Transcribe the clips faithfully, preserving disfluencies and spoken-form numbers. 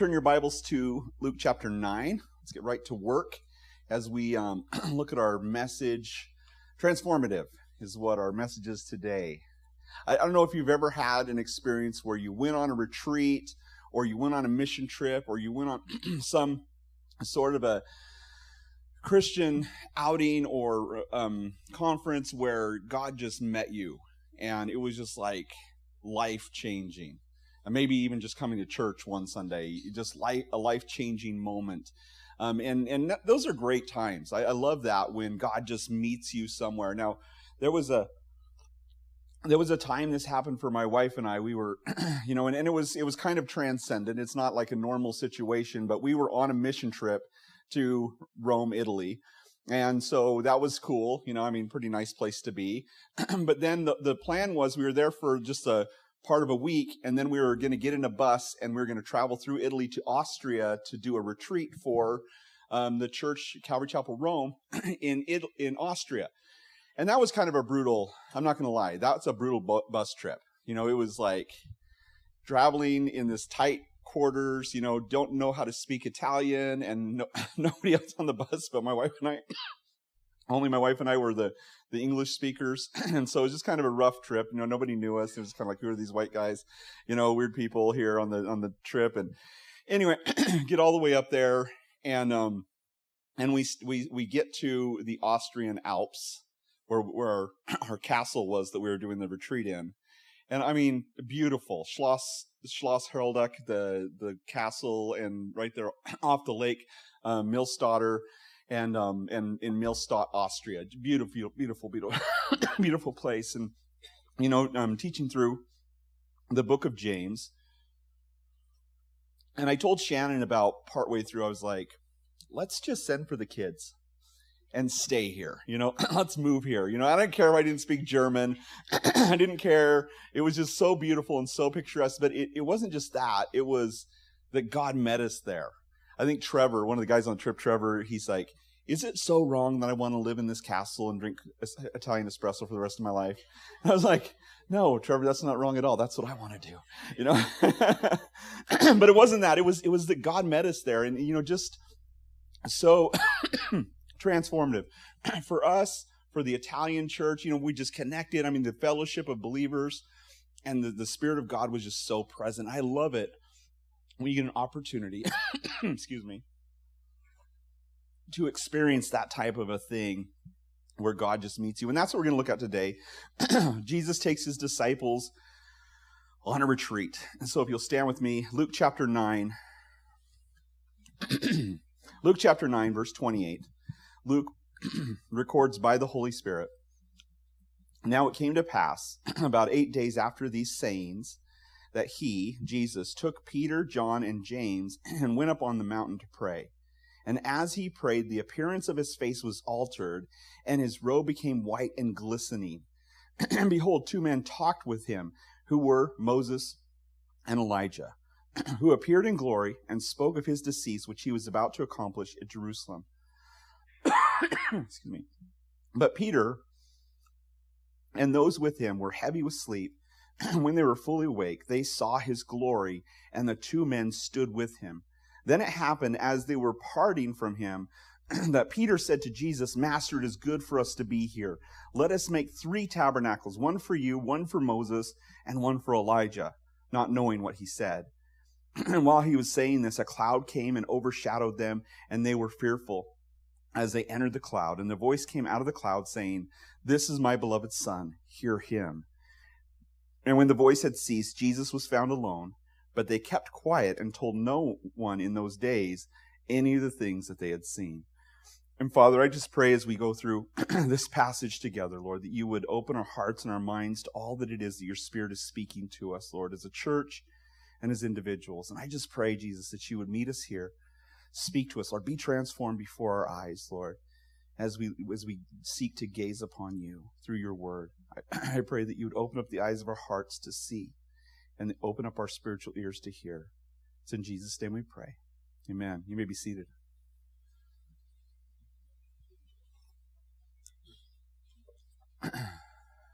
Turn your Bibles to Luke chapter nine. Let's get right to work as we um, look at our message. Transformative is what our message is today. I, I don't know if you've ever had an experience where you went on a retreat, or you went on a mission trip, or you went on some sort of a Christian outing or um, conference where God just met you, and it was just like life-changing. And maybe even just coming to church one Sunday, just life, a life-changing moment. Um, and and those are great times. I, I love that when God just meets you somewhere. Now, there was a there was a time this happened for my wife and I. We were, you know, and, and it was it was kind of transcendent. It's not like a normal situation, but we were on a mission trip to Rome, Italy. And so that was cool. You know, I mean, pretty nice place to be. But then the, the plan was we were there for just a part of a week, and then we were going to get in a bus and we were going to travel through Italy to Austria to do a retreat for um, the church, Calvary Chapel Rome, in It- in Austria. And that was kind of a brutal, I'm not going to lie, that's a brutal bu- bus trip. You know, it was like traveling in this tight quarters, you know, don't know how to speak Italian, and no, nobody else on the bus but my wife and I. Only my wife and I were the, the English speakers, and so it was just kind of a rough trip. You know, nobody knew us. It was kind of like, who are these white guys? You know, weird people here on the on the trip. And anyway, get all the way up there, and um, and we we we get to the Austrian Alps, where where our, our castle was that we were doing the retreat in. And I mean, beautiful Schloss Schloss Herolduck, the the castle, and right there off the lake, uh, Millstatter. And um and in Millstatt, Austria, beautiful, beautiful, beautiful, beautiful place. And you know, I'm teaching through the book of James, and I told Shannon about partway through, I was like, let's just send for the kids and stay here. You know, let's move here. You know, I didn't care if I didn't speak German. I didn't care. It was just so beautiful and so picturesque. But it, it wasn't just that. It was that God met us there. I think Trevor, one of the guys on the trip, Trevor, he's like, is it so wrong that I want to live in this castle and drink Italian espresso for the rest of my life? And I was like, no, Trevor, that's not wrong at all. That's what I want to do, you know. But it wasn't that. It was it was that God met us there, and you know, just so transformative for us, for the Italian church. You know, we just connected. I mean, the fellowship of believers and the, the Spirit of God was just so present. I love it when you get an opportunity, excuse me, to experience that type of a thing where God just meets you. And that's what we're going to look at today. Jesus takes his disciples on a retreat. And so if you'll stand with me, Luke chapter nine. Luke chapter nine, verse twenty-eight. Luke records by the Holy Spirit. Now it came to pass, about eight days after these sayings, that he, Jesus, took Peter, John, and James and went up on the mountain to pray. And as he prayed, the appearance of his face was altered, and his robe became white and glistening. And behold, two men talked with him, who were Moses and Elijah, who appeared in glory and spoke of his decease, which he was about to accomplish at Jerusalem. Excuse me. But Peter and those with him were heavy with sleep. When they were fully awake, they saw his glory, and the two men stood with him. Then it happened, as they were parting from him, that Peter said to Jesus, Master, it is good for us to be here. Let us make three tabernacles, one for you, one for Moses, and one for Elijah, not knowing what he said. And while he was saying this, a cloud came and overshadowed them, and they were fearful as they entered the cloud. And the voice came out of the cloud saying, This is my beloved Son, hear him. And when the voice had ceased, Jesus was found alone. But they kept quiet and told no one in those days any of the things that they had seen. And Father, I just pray as we go through this passage together, Lord, that you would open our hearts and our minds to all that it is that your Spirit is speaking to us, Lord, as a church and as individuals. And I just pray, Jesus, that you would meet us here, speak to us, Lord, be transformed before our eyes, Lord, as we as we seek to gaze upon you through your word. I, I pray that you would open up the eyes of our hearts to see, and open up our spiritual ears to hear. It's in Jesus' name we pray. Amen. You may be seated.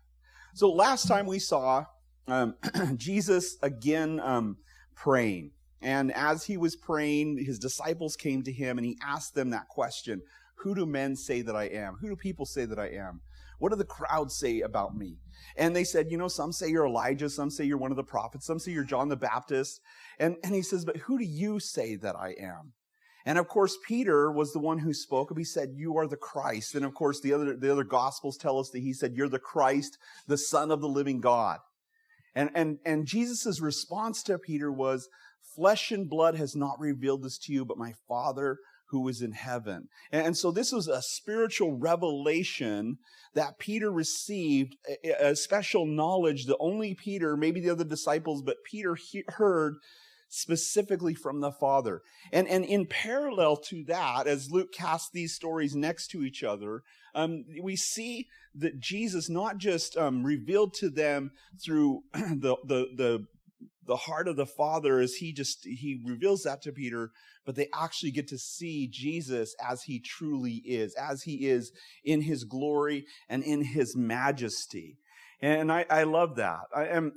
So last time we saw um, Jesus again um, praying. And as he was praying, his disciples came to him and he asked them that question, who do men say that I am? Who do people say that I am? What do the crowds say about me? And they said, you know, some say you're Elijah, some say you're one of the prophets, some say you're John the Baptist. And, and he says, but who do you say that I am? And of course, Peter was the one who spoke up. He said, you are the Christ. And of course, the other, the other Gospels tell us that he said, you're the Christ, the Son of the living God. And, and, and Jesus' response to Peter was, flesh and blood has not revealed this to you, but my Father who is in heaven. And so this was a spiritual revelation that Peter received, a special knowledge that only Peter, maybe the other disciples, but Peter he- heard specifically from the Father. And, and in parallel to that, as Luke casts these stories next to each other, um, we see that Jesus not just um, revealed to them through the, the, the, the heart of the Father as he just, he reveals that to Peter, but they actually get to see Jesus as he truly is, as he is in his glory and in his majesty. And I, I love that. I am,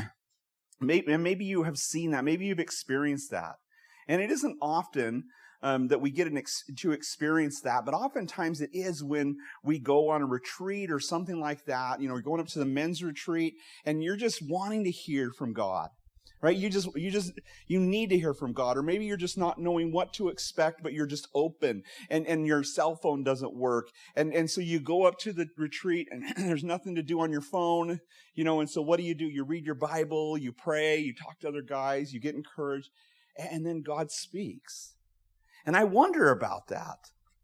maybe, and maybe you have seen that. Maybe you've experienced that. And it isn't often um, that we get an ex- to experience that, but oftentimes it is when we go on a retreat or something like that. You know, we're going up to the men's retreat and you're just wanting to hear from God. Right? You just, you just, you need to hear from God. Or maybe you're just not knowing what to expect, but you're just open and, and your cell phone doesn't work. And, and so you go up to the retreat and there's nothing to do on your phone, you know, and so what do you do? You read your Bible, you pray, you talk to other guys, you get encouraged, and then God speaks. And I wonder about that.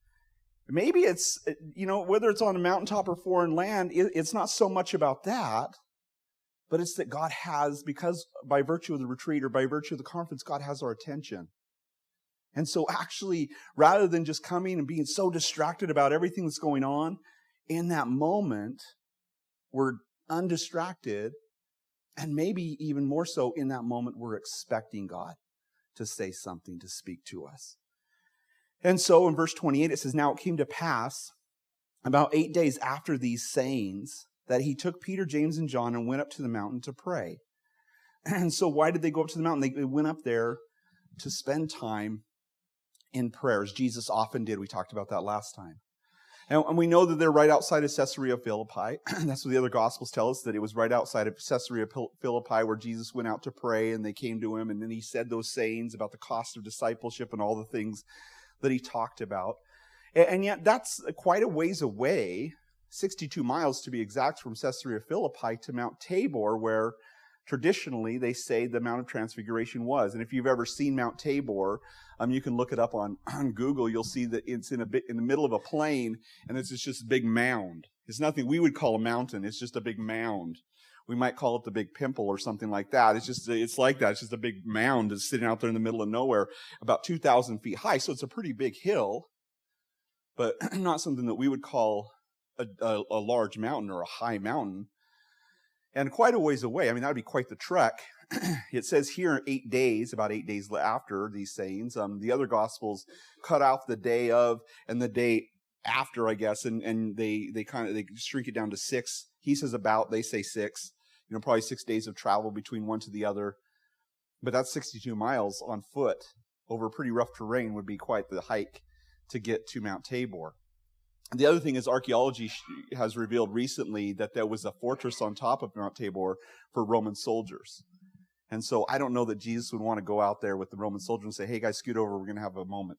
Maybe it's, you know, whether it's on a mountaintop or foreign land, it, it's not so much about that. But it's that God has, because by virtue of the retreat or by virtue of the conference, God has our attention. And so actually, rather than just coming and being so distracted about everything that's going on, in that moment, we're undistracted. And maybe even more so in that moment, we're expecting God to say something, to speak to us. And so in verse twenty-eight, it says, now it came to pass about eight days after these sayings, that he took Peter, James, and John and went up to the mountain to pray. And so why did they go up to the mountain? They went up there to spend time in prayer, as Jesus often did. We talked about that last time. And we know that they're right outside of Caesarea Philippi. That's what the other Gospels tell us, that it was right outside of Caesarea Philippi where Jesus went out to pray and they came to him. And then he said those sayings about the cost of discipleship and all the things that he talked about. And yet that's quite a ways away, sixty-two miles to be exact, from Caesarea Philippi to Mount Tabor, where traditionally they say the Mount of Transfiguration was. And if you've ever seen Mount Tabor, um, you can look it up on, on Google. You'll see that it's in a bit in the middle of a plain, and it's just a big mound. It's nothing we would call a mountain. It's just a big mound. We might call it the Big Pimple or something like that. It's just, it's like that. It's just a big mound that's sitting out there in the middle of nowhere, about two thousand feet high. So it's a pretty big hill, but not something that we would call A, a, a large mountain or a high mountain, and quite a ways away. I mean, that would be quite the trek. It says here eight days, about eight days after these sayings. Um, the other Gospels cut off the day of and the day after, I guess, and, and they, they kind of, they shrink it down to six. He says about, they say six, you know, probably six days of travel between one to the other. But that's sixty-two miles on foot over pretty rough terrain would be quite the hike to get to Mount Tabor. The other thing is archaeology has revealed recently that there was a fortress on top of Mount Tabor for Roman soldiers. And so I don't know that Jesus would want to go out there with the Roman soldiers and say, hey guys, scoot over, we're going to have a moment.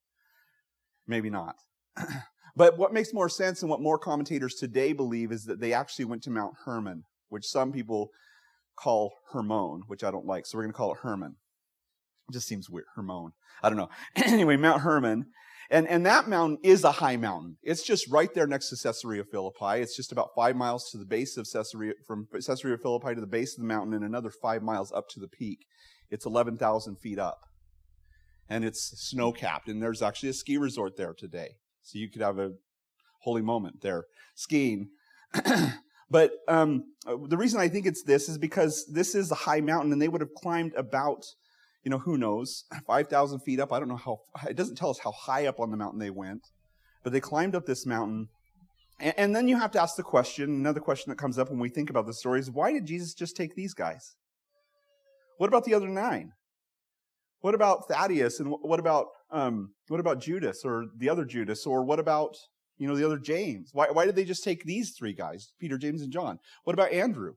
Maybe not. But what makes more sense and what more commentators today believe is that they actually went to Mount Hermon, which some people call Hermon, which I don't like. So we're going to call it Hermon. It just seems weird. Hermon. I don't know. Anyway, Mount Hermon. And, and that mountain is a high mountain. It's just right there next to Caesarea Philippi. It's just about five miles to the base of Caesarea, from Caesarea Philippi to the base of the mountain, and another five miles up to the peak. It's eleven thousand feet up. And it's snow-capped. And there's actually a ski resort there today. So you could have a holy moment there skiing. But um, the reason I think it's this is because this is a high mountain, and they would have climbed about, you know, who knows, five thousand feet up. I don't know how, it doesn't tell us how high up on the mountain they went, but they climbed up this mountain. And, and then you have to ask the question, another question that comes up when we think about the story is, why did Jesus just take these guys? What about the other nine? What about Thaddeus? And what about um, what about Judas or the other Judas? Or what about, you know, the other James? Why, why did they just take these three guys, Peter, James, and John? What about Andrew?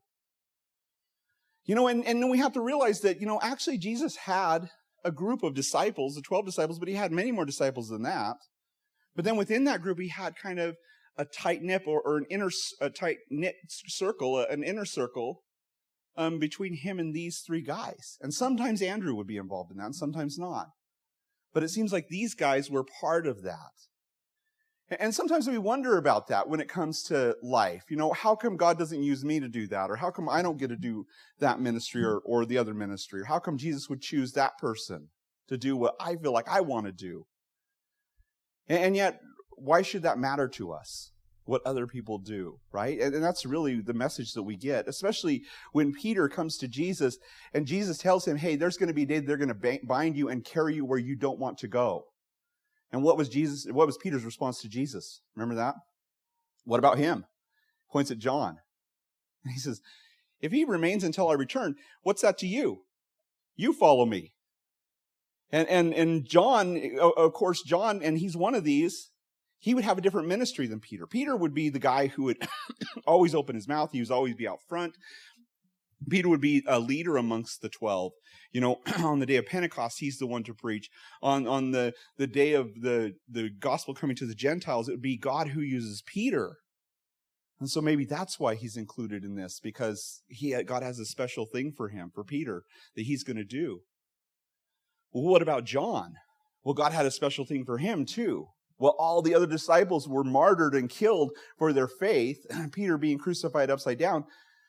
You know, and, and then we have to realize that, you know, actually Jesus had a group of disciples, the twelve disciples, but he had many more disciples than that. But then within that group, he had kind of a tight-knit or, or an inner, a tight-knit circle, an inner circle um, between him and these three guys. And sometimes Andrew would be involved in that, and sometimes not. But it seems like these guys were part of that. And sometimes we wonder about that when it comes to life. You know, how come God doesn't use me to do that? Or how come I don't get to do that ministry or, or the other ministry? Or how come Jesus would choose that person to do what I feel like I want to do? And, and yet, why should that matter to us? What other people do, right? And, and that's really the message that we get, especially when Peter comes to Jesus and Jesus tells him, hey, there's going to be a day they're going to bind you and carry you where you don't want to go. And what was Jesus? What was Peter's response to Jesus? Remember that? What about him? Points at John. And he says, if he remains until I return, what's that to you? You follow me. And and and John, of course, John, and he's one of these, he would have a different ministry than Peter. Peter would be the guy who would always open his mouth. He would always be out front. Peter would be a leader amongst the twelve. You know, on the day of Pentecost, he's the one to preach. On on the, the day of the, the gospel coming to the Gentiles, it would be God who uses Peter. And so maybe that's why he's included in this, because he God has a special thing for him, for Peter, that he's going to do. Well, what about John? Well, God had a special thing for him too. Well, all the other disciples were martyred and killed for their faith, Peter being crucified upside down,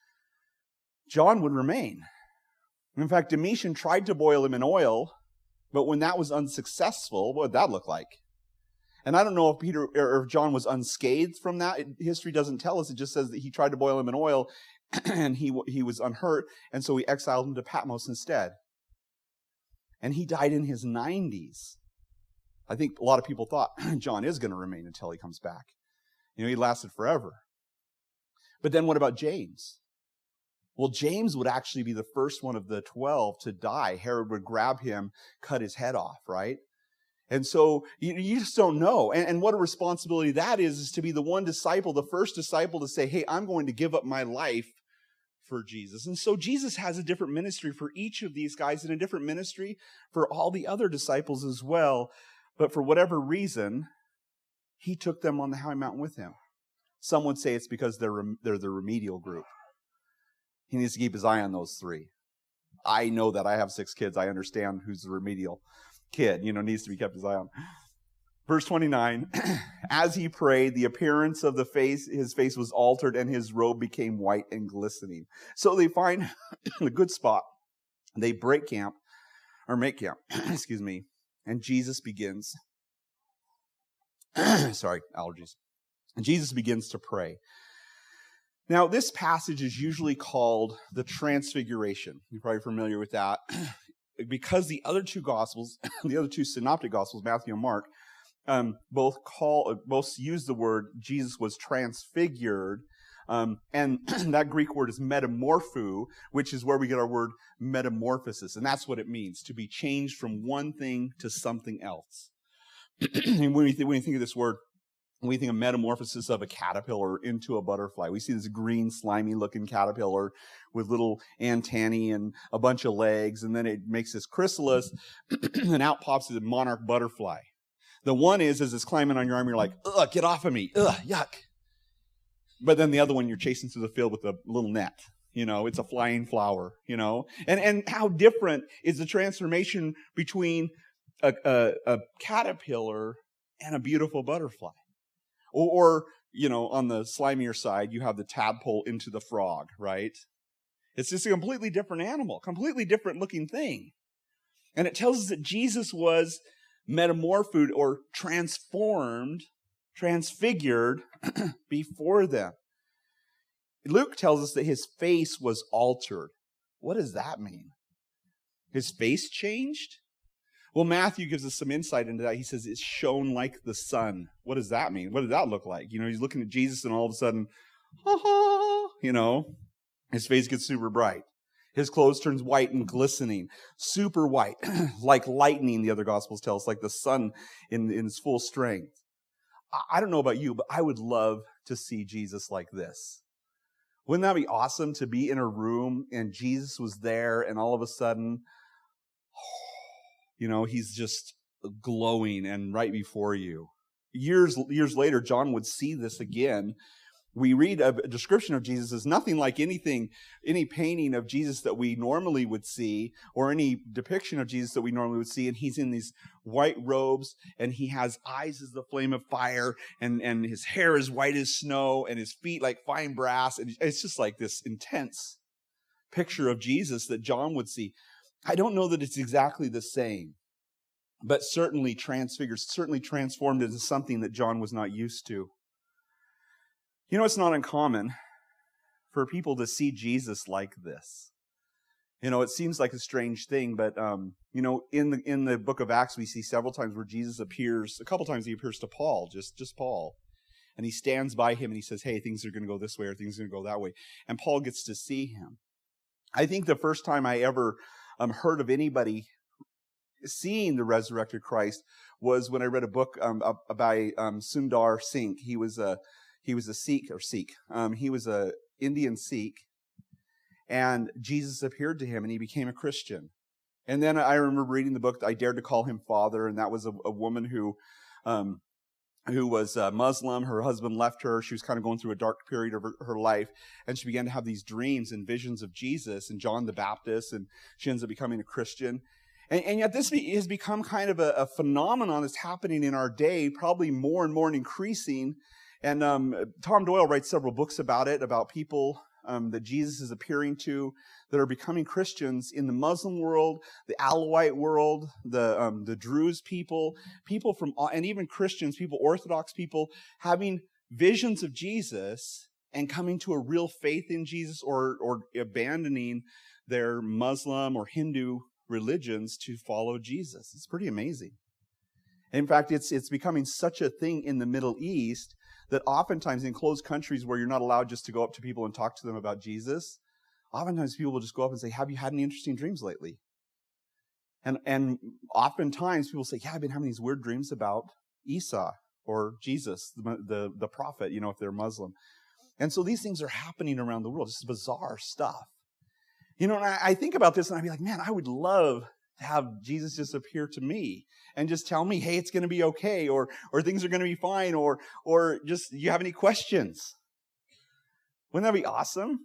John would remain. In fact, Domitian tried to boil him in oil, but when that was unsuccessful, what would that look like? And I don't know if Peter or if John was unscathed from that. History doesn't tell us. It just says that he tried to boil him in oil and he, he was unhurt, and so he exiled him to Patmos instead. And he died in his nineties. I think a lot of people thought John is going to remain until he comes back. You know, he lasted forever. But then what about James? Well, James would actually be the first one of the twelve to die. Herod would grab him, cut his head off, right? And so you, you just don't know. And, and what a responsibility that is, is to be the one disciple, the first disciple to say, hey, I'm going to give up my life for Jesus. And so Jesus has a different ministry for each of these guys and a different ministry for all the other disciples as well. But for whatever reason, he took them on the high mountain with him. Some would say it's because they're, they're the remedial group. He needs to keep his eye on those three. I know that. I have six kids. I understand who's the remedial kid, you know, needs to be kept his eye on. Verse twenty-nine, as he prayed, the appearance of the face, his face was altered and his robe became white and glistening. So they find a good spot. They break camp, or make camp, excuse me, and Jesus begins. Sorry, allergies. And Jesus begins to pray. Now, this passage is usually called the Transfiguration. You're probably familiar with that. Because the other two Gospels, the other two synoptic Gospels, Matthew and Mark, um, both call, both use the word Jesus was transfigured, um, and that Greek word is metamorpho, which is where we get our word metamorphosis, and that's what it means, to be changed from one thing to something else. And when you, th- when you think of this word, when we think of metamorphosis of a caterpillar into a butterfly, we see this green, slimy-looking caterpillar with little antennae and a bunch of legs, and then it makes this chrysalis, and out pops the monarch butterfly. The one is, as it's climbing on your arm, you're like, ugh, get off of me, ugh, yuck. But then the other one, you're chasing through the field with a little net. You know, it's a flying flower, you know. And and how different is the transformation between a, a, a caterpillar and a beautiful butterfly? Or, or, you know, on the slimier side, you have the tadpole into the frog, right? It's just a completely different animal, completely different looking thing. And it tells us that Jesus was metamorphosed or transformed, transfigured before them. Luke tells us that his face was altered. What does that mean? His face changed? Well, Matthew gives us some insight into that. He says it's shone like the sun. What does that mean? What did that look like? You know, he's looking at Jesus and all of a sudden, ha ha, you know, his face gets super bright. His clothes turns white and glistening, super white, like lightning, the other Gospels tell us, like the sun in, in its full strength. I don't know about you, but I would love to see Jesus like this. Wouldn't that be awesome to be in a room and Jesus was there and all of a sudden, you know, he's just glowing and right before you. Years, years later, John would see this again. We read a description of Jesus as nothing like anything, any painting of Jesus that we normally would see or any depiction of Jesus that we normally would see. And he's in these white robes and he has eyes as the flame of fire and, and his hair is white as snow and his feet like fine brass. And it's just like this intense picture of Jesus that John would see. I don't know that it's exactly the same, but certainly transfigured, certainly transformed into something that John was not used to. You know, it's not uncommon for people to see Jesus like this. You know, it seems like a strange thing, but, um, you know, in the in the book of Acts, we see several times where Jesus appears, a couple times he appears to Paul, just, just Paul. And he stands by him and he says, hey, things are going to go this way or things are going to go that way. And Paul gets to see him. I think the first time I ever um, heard of anybody seeing the resurrected Christ was when I read a book um, by um, Sundar Singh. He was a He was a Sikh, or Sikh. Um, he was a Indian Sikh, and Jesus appeared to him, and he became a Christian. And then I remember reading the book, I Dared to Call Him Father, and that was a, a woman who um, who was a Muslim. Her husband left her. She was kind of going through a dark period of her, her life, and she began to have these dreams and visions of Jesus and John the Baptist, and she ends up becoming a Christian. And, and yet this be, has become kind of a, a phenomenon that's happening in our day, probably more and more and increasing. And um, Tom Doyle writes several books about it, about people um, that Jesus is appearing to that are becoming Christians in the Muslim world, the Alawite world, the um, the Druze people, people from, and even Christians, people, Orthodox people, having visions of Jesus and coming to a real faith in Jesus or or abandoning their Muslim or Hindu religions to follow Jesus. It's pretty amazing. In fact, it's it's becoming such a thing in the Middle East that oftentimes in closed countries where you're not allowed just to go up to people and talk to them about Jesus, oftentimes people will just go up and say, have you had any interesting dreams lately? And and oftentimes people say, yeah, I've been having these weird dreams about Isa or Jesus, the, the, the prophet, you know, if they're Muslim. And so these things are happening around the world. This is bizarre stuff. You know, and I, I think about this and I'd be like, man, I would love to have Jesus just appear to me and just tell me, hey, it's going to be okay, or or things are going to be fine, or or just, you have any questions? Wouldn't that be awesome?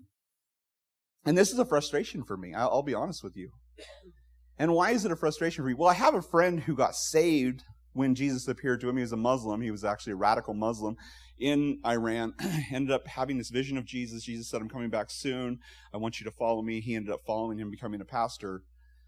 And this is a frustration for me. I'll, I'll be honest with you. And why is it a frustration for you? Well, I have a friend who got saved when Jesus appeared to him. He was a Muslim. He was actually a radical Muslim in Iran. Ended up having this vision of Jesus. Jesus said, I'm coming back soon. I want you to follow me. He ended up following him, becoming a pastor.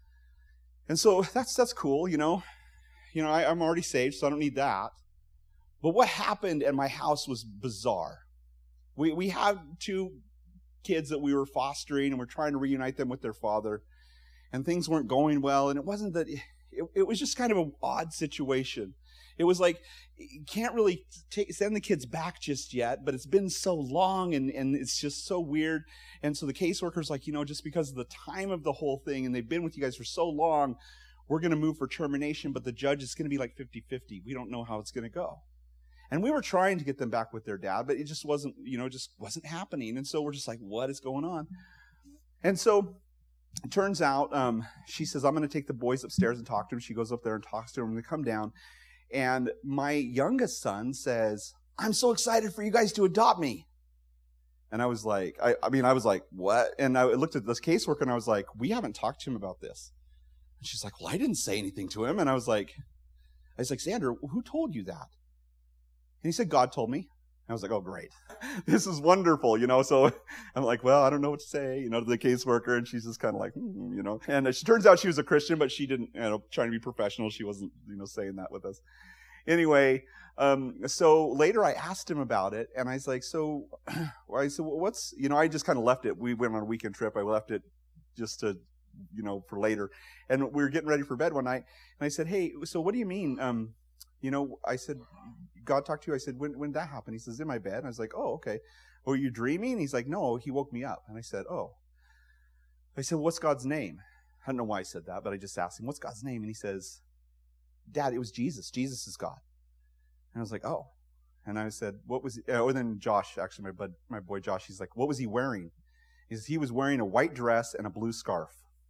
And so that's that's cool, you know. You know, I, I'm already saved, so I don't need that. But what happened at my house was bizarre. We we had two kids that we were fostering, and we're trying to reunite them with their father. And things weren't going well, and it wasn't that, it, it was just kind of an odd situation. It was like, you can't really take, send the kids back just yet, but it's been so long, and, and it's just so weird. And so the caseworker's like, you know, just because of the time of the whole thing, and they've been with you guys for so long, we're going to move for termination, but the judge is going to be like fifty-fifty. We don't know how it's going to go. And we were trying to get them back with their dad, but it just wasn't, you know, it just wasn't happening. And so we're just like, what is going on? And so it turns out, um, she says, I'm going to take the boys upstairs and talk to them. She goes up there and talks to them, and they come down. And my youngest son says, I'm so excited for you guys to adopt me. And I was like, I, I mean, I was like, what? And I looked at this caseworker, and I was like, we haven't talked to him about this. And she's like, well, I didn't say anything to him. And I was like, I was like, Xander, who told you that? And he said, God told me. I was like, oh, great. This is wonderful, you know. So I'm like, well, I don't know what to say, you know, to the caseworker. And she's just kind of like, hmm, you know. And it turns out she was a Christian, but she didn't, you know, trying to be professional. She wasn't, you know, saying that with us. Anyway, um, so later I asked him about it. And I was like, so, I said, well, what's, you know, I just kind of left it. We went on a weekend trip. I left it just to, you know, for later. And we were getting ready for bed one night. And I said, hey, so what do you mean? Um, you know, I said, God talked to you. I said, when, when did that happen? He says, in my bed. And I was like, oh, okay. Were you dreaming? He's like, no, he woke me up. And I said, oh. I said, what's God's name? I don't know why I said that, but I just asked him, what's God's name? And he says, Dad, it was Jesus. Jesus is God. And I was like, oh. And I said, what was he? Oh, and then Josh, actually, my bud, my boy Josh, he's like, what was he wearing? He says, he was wearing a white dress and a blue scarf.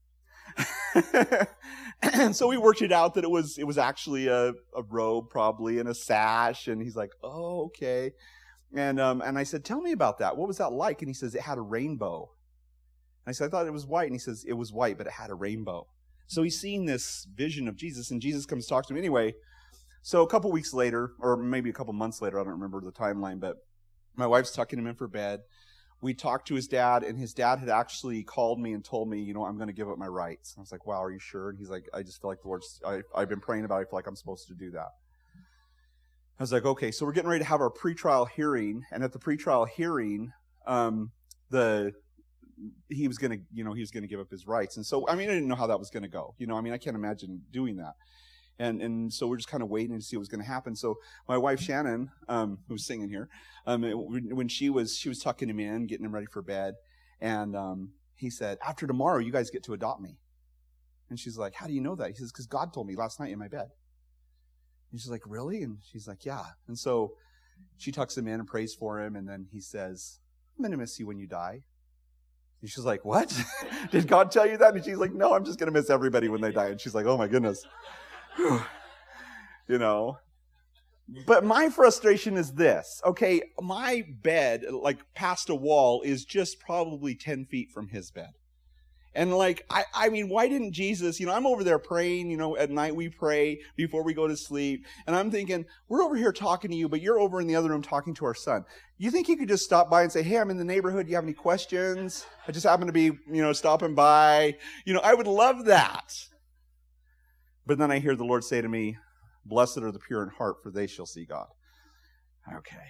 And so we worked it out that it was it was actually a, a robe, probably, and a sash. And he's like, oh, okay. And um, and I said, tell me about that. What was that like? And he says, it had a rainbow. And I said, I thought it was white. And he says, it was white, but it had a rainbow. So he's seeing this vision of Jesus, and Jesus comes to talk to him anyway. So a couple weeks later, or maybe a couple months later, I don't remember the timeline, but my wife's tucking him in for bed. We talked to his dad, and his dad had actually called me and told me, you know, I'm going to give up my rights. I was like, wow, are you sure? And he's like, I just feel like the Lord's, I, I've been praying about it. I feel like I'm supposed to do that. I was like, okay, so we're getting ready to have our pretrial hearing. And at the pretrial hearing, um, the, he was going to, you know, he was going to give up his rights. And so, I mean, I didn't know how that was going to go. You know, I mean, I can't imagine doing that. And and so we're just kind of waiting to see what was going to happen. So my wife Shannon, um, who's singing here, um, when she was she was tucking him in, getting him ready for bed, and um, he said, "After tomorrow, you guys get to adopt me." And she's like, "How do you know that?" He says, "Because God told me last night in my bed." And she's like, "Really?" And she's like, "Yeah." And so she tucks him in and prays for him, and then he says, "I'm going to miss you when you die." And she's like, "What? Did God tell you that?" And she's like, "No, I'm just going to miss everybody when they die." And she's like, "Oh my goodness." You know, but my frustration is this. Okay, my bed, like past a wall, is just probably ten feet from his bed. And like, I, I mean, why didn't Jesus, you know, I'm over there praying, you know, at night we pray before we go to sleep. And I'm thinking, we're over here talking to you, but you're over in the other room talking to our son. You think you could just stop by and say, hey, I'm in the neighborhood. Do you have any questions? I just happen to be, you know, stopping by. You know, I would love that. But then I hear the Lord say to me, blessed are the pure in heart, for they shall see God. Okay.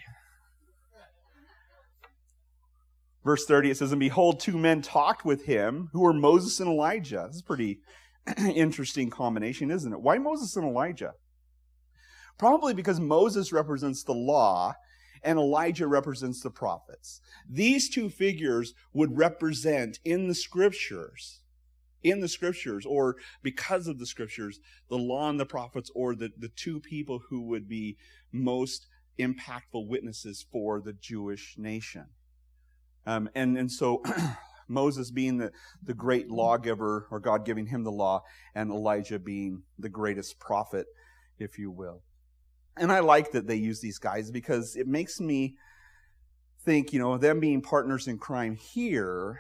Verse thirty, it says, and behold, two men talked with him, who were Moses and Elijah. This is a pretty interesting combination, isn't it? Why Moses and Elijah? Probably because Moses represents the law, and Elijah represents the prophets. These two figures would represent in the scriptures, in the scriptures, or because of the scriptures, the law and the prophets, or the, the two people who would be most impactful witnesses for the Jewish nation. Um, and, and so Moses being the, the great lawgiver, or God giving him the law, and Elijah being the greatest prophet, if you will. And I like that they use these guys because it makes me think, you know, them being partners in crime here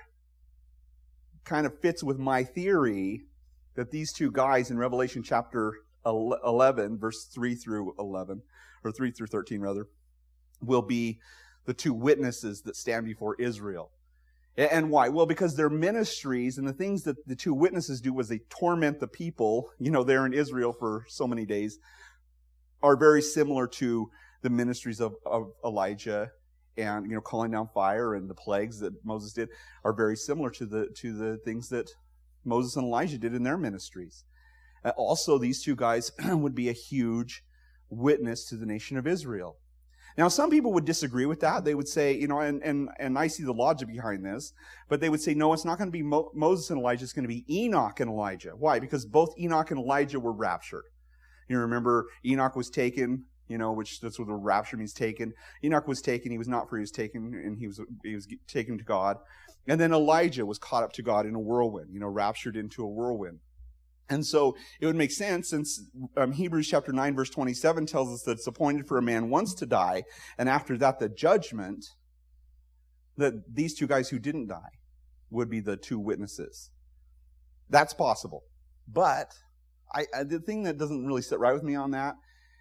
kind of fits with my theory that these two guys in Revelation chapter eleven, verse three through eleven, or three through thirteen rather, will be the two witnesses that stand before Israel. And why? Well, because their ministries and the things that the two witnesses do as they torment the people, you know, there in Israel for so many days, are very similar to the ministries of, of Elijah. And, you know, calling down fire and the plagues that Moses did are very similar to the to the things that Moses and Elijah did in their ministries. Uh, also, these two guys would be a huge witness to the nation of Israel. Now, some people would disagree with that. They would say, you know, and and, and I see the logic behind this, but they would say, no, it's not going to be Mo- Moses and Elijah. It's going to be Enoch and Elijah. Why? Because both Enoch and Elijah were raptured. You remember Enoch was taken, you know, which that's what the rapture means, taken. Enoch was taken. He was not free. He was taken, and he was he was taken to God. And then Elijah was caught up to God in a whirlwind, you know, raptured into a whirlwind. And so it would make sense, since um, Hebrews chapter nine, verse twenty-seven tells us that it's appointed for a man once to die, and after that the judgment, that these two guys who didn't die would be the two witnesses. That's possible. But I, I, the thing that doesn't really sit right with me on that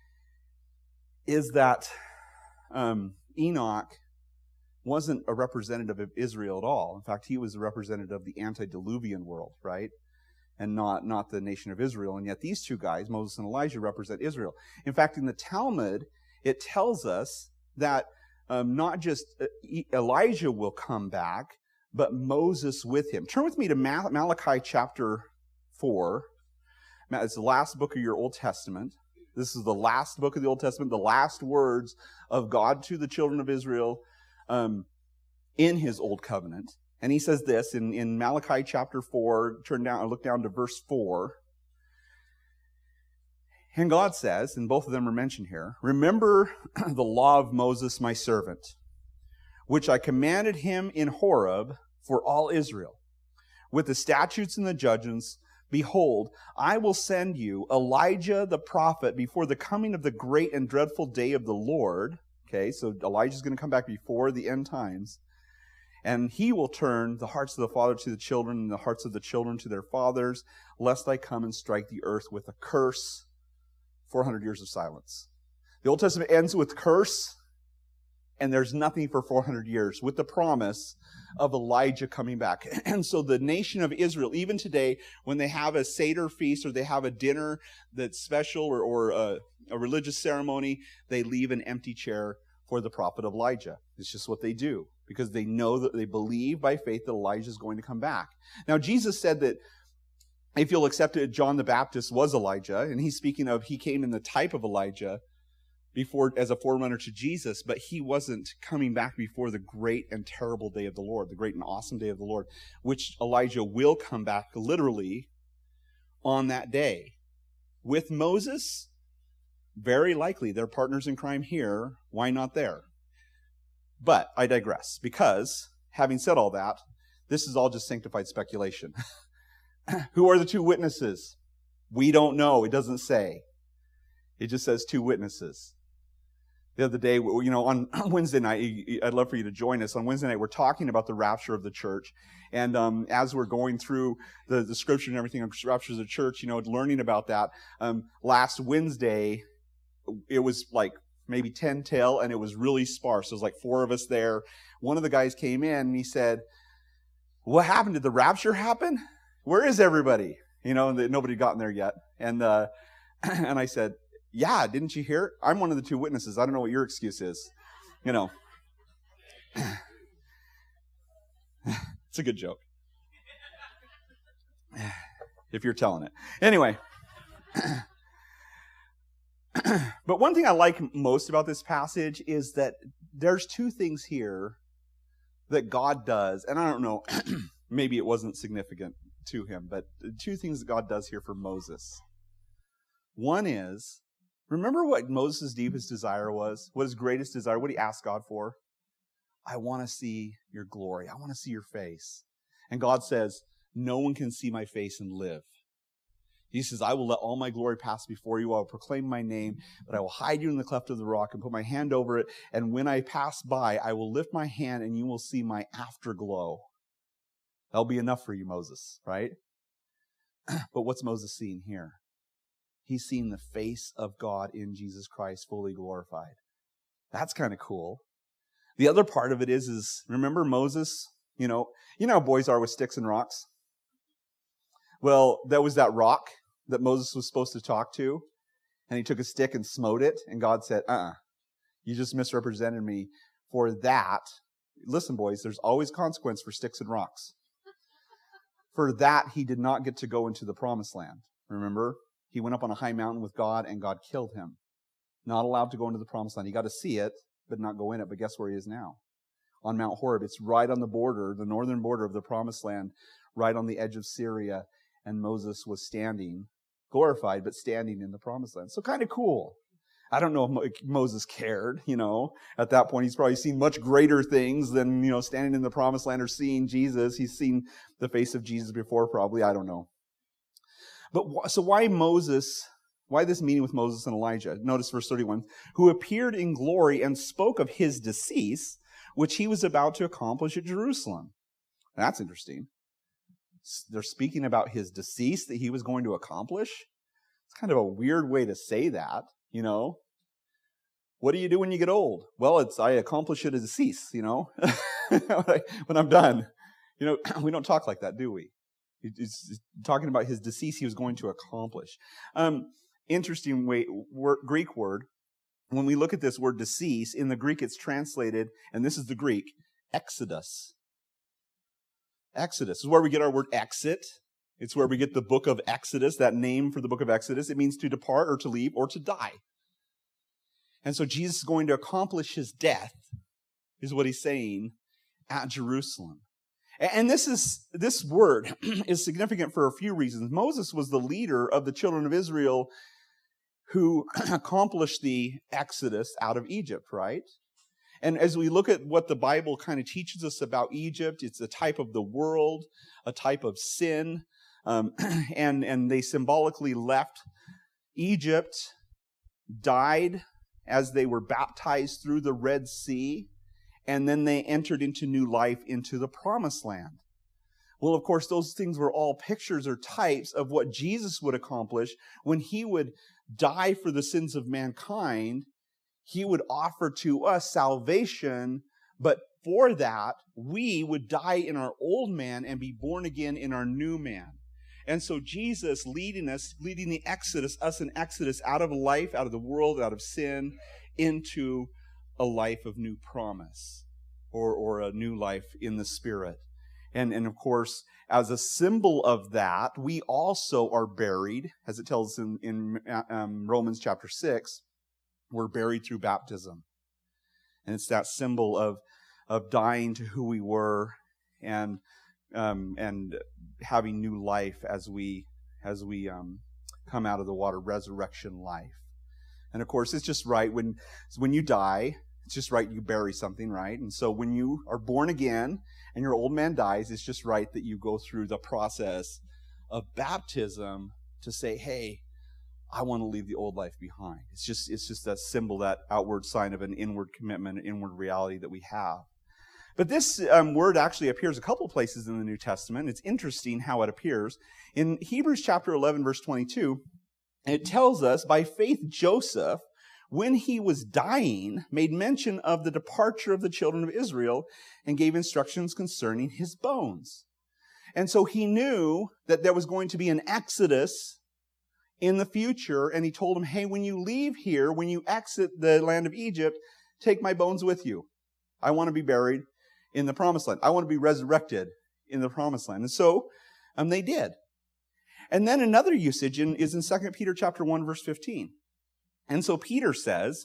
is that um, Enoch wasn't a representative of Israel at all. In fact, he was a representative of the antediluvian world, right? And not, not the nation of Israel. And yet these two guys, Moses and Elijah, represent Israel. In fact, in the Talmud, it tells us that um, not just Elijah will come back, but Moses with him. Turn with me to Mal- Malachi chapter four. It's the last book of your Old Testament. This is the last book of the Old Testament, the last words of God to the children of Israel um, in his Old Covenant. And he says this in, in Malachi chapter four, turn down, look down to verse four. And God says, and both of them are mentioned here, remember the law of Moses, my servant, which I commanded him in Horeb for all Israel, with the statutes and the judgments. Behold, I will send you Elijah the prophet before the coming of the great and dreadful day of the Lord. Okay, so Elijah's going to come back before the end times. And he will turn the hearts of the father to the children and the hearts of the children to their fathers, lest I come and strike the earth with a curse. four hundred years of silence. The Old Testament ends with curse, and there's nothing for four hundred years, with the promise of Elijah coming back. And so the nation of Israel, even today, when they have a Seder feast or they have a dinner that's special or, or a, a religious ceremony, they leave an empty chair for the prophet Elijah. It's just what they do, because they know that they believe by faith that Elijah is going to come back. Now, Jesus said that if you'll accept it, John the Baptist was Elijah, and he's speaking of, he came in the type of Elijah before as a forerunner to Jesus, but he wasn't coming back before the great and terrible day of the Lord, the great and awesome day of the Lord, which Elijah will come back literally on that day. With Moses, very likely they're partners in crime here. Why not there? But I digress, because having said all that, this is all just sanctified speculation. Who are the two witnesses? We don't know. It doesn't say. It just says two witnesses. The other day, you know, on Wednesday night, I'd love for you to join us. On Wednesday night, we're talking about the rapture of the church. And um, as we're going through the, the scripture and everything on rapture of the church, you know, learning about that, um, last Wednesday, it was like maybe ten till, and it was really sparse. There was like four of us there. One of the guys came in, and he said, what happened? Did the rapture happen? Where is everybody? You know, and nobody had gotten there yet. And uh, and I said, yeah, didn't you hear it? I'm one of the two witnesses. I don't know what your excuse is. You know. It's a good joke. If you're telling it. Anyway. But one thing I like most about this passage is that there's two things here that God does. And I don't know, maybe it wasn't significant to him, but two things that God does here for Moses. One is, remember what Moses' deepest desire was? What his greatest desire, what he asked God for? I want to see your glory. I want to see your face. And God says, no one can see my face and live. He says, I will let all my glory pass before you. I will proclaim my name, but I will hide you in the cleft of the rock and put my hand over it. And when I pass by, I will lift my hand and you will see my afterglow. That'll be enough for you, Moses, right? But what's Moses seeing here? He's seeing the face of God in Jesus Christ fully glorified. That's kind of cool. The other part of it is, is remember Moses, you know, you know how boys are with sticks and rocks? Well, that was that rock that Moses was supposed to talk to, and he took a stick and smote it, and God said, uh-uh, you just misrepresented me. For that, listen, boys, there's always consequence for sticks and rocks. For that, he did not get to go into the promised land. Remember? He went up on a high mountain with God, and God killed him. Not allowed to go into the promised land. He got to see it, but not go in it. But guess where he is now? On Mount Horeb. It's right on the border, the northern border of the promised land, right on the edge of Syria. And Moses was standing, glorified, but standing in the promised land. So kind of cool. I don't know if Moses cared, you know. At that point, he's probably seen much greater things than, you know, standing in the promised land or seeing Jesus. He's seen the face of Jesus before, probably. I don't know. But so why Moses, why this meeting with Moses and Elijah? Notice verse thirty-one. Who appeared in glory and spoke of his decease, which he was about to accomplish at Jerusalem. That's interesting. They're speaking about his decease that he was going to accomplish. It's kind of a weird way to say that, you know. What do you do when you get old? Well, it's I accomplish a decease, you know, when I'm done. You know, we don't talk like that, do we? It's talking about his decease he was going to accomplish. Um, interesting way, word, Greek word. When we look at this word decease, in the Greek it's translated, and this is the Greek, exodus. Exodus is where we get our word exit. It's where we get the book of Exodus, that name for the book of Exodus. It means to depart or to leave or to die. And so Jesus is going to accomplish his death, is what he's saying, at Jerusalem. And this is this word is significant for a few reasons. Moses was the leader of the children of Israel who accomplished the exodus out of Egypt, right? And as we look at what the Bible kind of teaches us about Egypt, it's a type of the world, a type of sin, um, and, and they symbolically left Egypt, died as they were baptized through the Red Sea, and then they entered into new life into the Promised Land. Well, of course, those things were all pictures or types of what Jesus would accomplish when he would die for the sins of mankind. He would offer to us salvation, but for that, we would die in our old man and be born again in our new man. And so Jesus leading us, leading the Exodus, us in Exodus out of life, out of the world, out of sin, into a life of new promise, or, or a new life in the Spirit. And, and of course, as a symbol of that, we also are buried, as it tells us in, in um, Romans chapter six, we're buried through baptism. And it's that symbol of, of dying to who we were and um, and having new life as we as we um, come out of the water, resurrection life. And of course, it's just right when when you die, it's just right you bury something, right? And so when you are born again and your old man dies, it's just right that you go through the process of baptism to say, hey, I want to leave the old life behind. It's just it's just that symbol, that outward sign of an inward commitment, an inward reality that we have. But this um, word actually appears a couple places in the New Testament. It's interesting how it appears. In Hebrews chapter eleven, verse twenty-two, it tells us, by faith Joseph, when he was dying, made mention of the departure of the children of Israel and gave instructions concerning his bones. And so he knew that there was going to be an exodus in the future, and he told him, hey, when you leave here, when you exit the land of Egypt, take my bones with you. I want to be buried in the Promised Land. I want to be resurrected in the Promised Land. And so um, they did. And then another usage in, is in Second Peter chapter one, verse fifteen. And so Peter says,